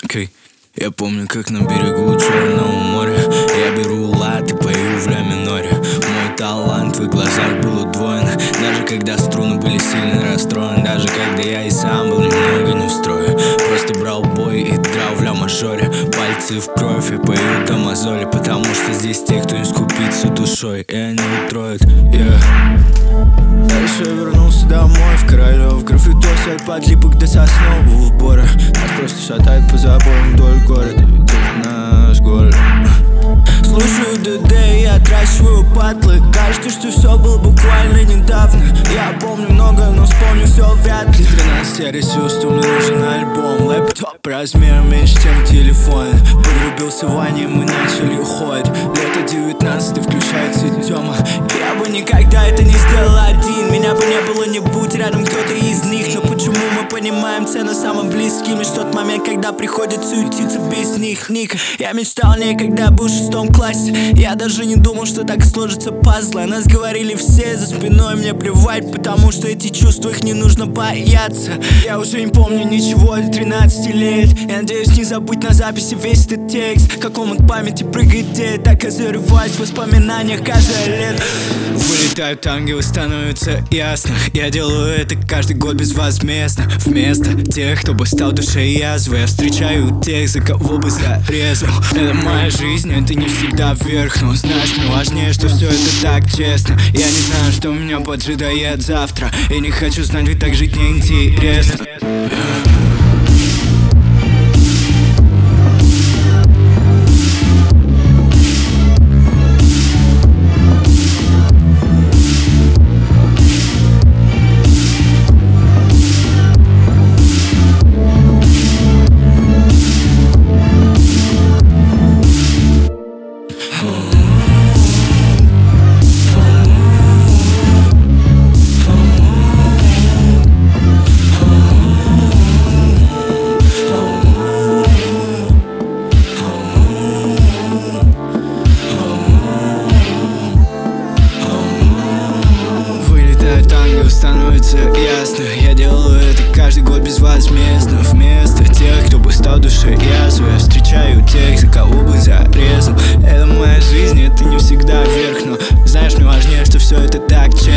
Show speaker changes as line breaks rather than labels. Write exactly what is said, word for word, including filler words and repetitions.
Okay. Я помню, как на берегу Черного моря я беру лад и пою в ля миноре. Мой талант в их глазах был удвоен, даже когда струны были сильно расстроены, даже когда я и сам был немного не в строе. Просто брал бой и драл в ля мажоре. Пальцы в кровь и пою до мозоли, потому что здесь те, кто не скупится душой, и они утроят. Yeah. Дальше я вернулся домой в Королёв. Граффитосы от подлипок до Соснового Бора. Нас просто шатает по заборам вдоль города, ведь это наш город. Слушаю ДД и отращиваю патлы. Кажется, что все было буквально недавно. Я помню многое, но вспомню все вряд ли. Тринадцать я решил, что мне нужен альбом. Лэптоп размером меньше, чем телефон. Подрубился в ванне, мы начали уходить. Лето девятнадцатый, включается Тёма. Я бы никогда это не сделал один. Меня бы не было, не будь рядом кто-то из них. Но почему мы понимаем цену самым близким? Лишь тот момент, когда приходится суетиться без них. Ник, я мечтал о ней, когда был в шестом классе. Я даже не думал, что так сложится пазлы. О нас говорили все за спиной, мне плевать, потому что эти чувства, их не нужно бояться. Я уже не помню ничего до тринадцати лет. Я надеюсь не забыть на записи весь этот текст. Как он от памяти прыгает, где так и зарываюсь в воспоминаниях каждое лето. Вылетают ангелы, становится ясно. Я делаю это каждый год безвозмездно. Вместо тех, кто бы стал душой язвой, я встречаю тех, за кого бы зарезал. Это моя жизнь, это не всегда вверх. Но знаешь, мне важнее, что все это так честно. Я не знаю, что меня поджидает завтра, и не хочу знать, ведь так жить неинтересно. Становится ясно, я делаю это каждый год безвозмездно. Вместо тех, кто бы стал душой язвой, я встречаю тех, за кого бы зарезал. Это моя жизнь, это не всегда вверх. Но знаешь, мне важнее, что все это так